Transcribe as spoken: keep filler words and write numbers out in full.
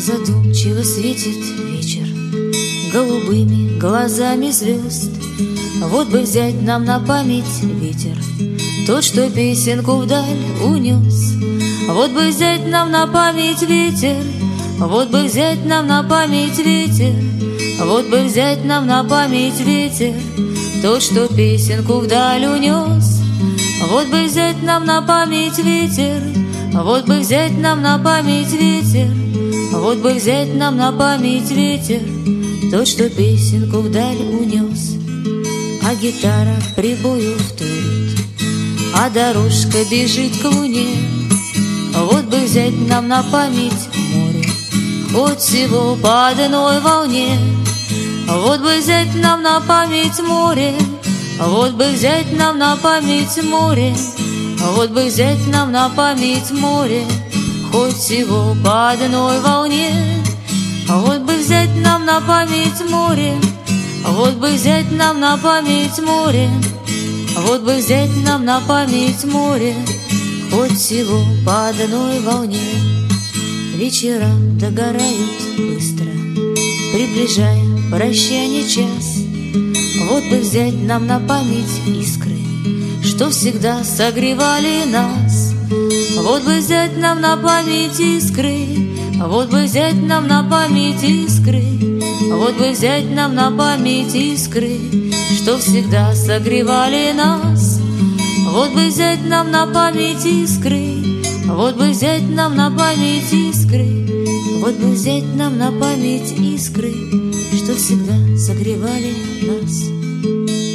Задумчиво светит вечер голубыми глазами звезд. Вот бы взять нам на память ветер, тот, что песенку вдаль унес. Вот бы взять нам на память ветер, вот бы взять нам на память ветер, вот бы взять нам на память ветер, тот, что песенку вдаль унес. Вот бы взять нам на память ветер, вот бы взять нам на память ветер, вот бы взять нам на память ветер, тот, что песенку вдаль унес. А гитара прибою вторит, а дорожка бежит к луне. Вот бы взять нам на память море, от всего по одной волне. Вот бы взять нам на память море, вот бы взять нам на память море, вот бы взять нам на память море, хоть всего по одной волне. Вот бы взять нам на память море, вот бы взять нам на память море, вот бы взять нам на память море, хоть всего по одной волне. Вечера догорают быстро, приближая прощание час. Вот бы взять нам на память искры, что всегда согревали нас. Вот бы взять нам на память искры, вот бы взять нам на память искры, вот бы взять нам на память искры, что всегда согревали нас. Вот бы взять нам на память искры, вот бы взять нам на память искры, вот бы взять нам на память искры, что всегда согревали нас.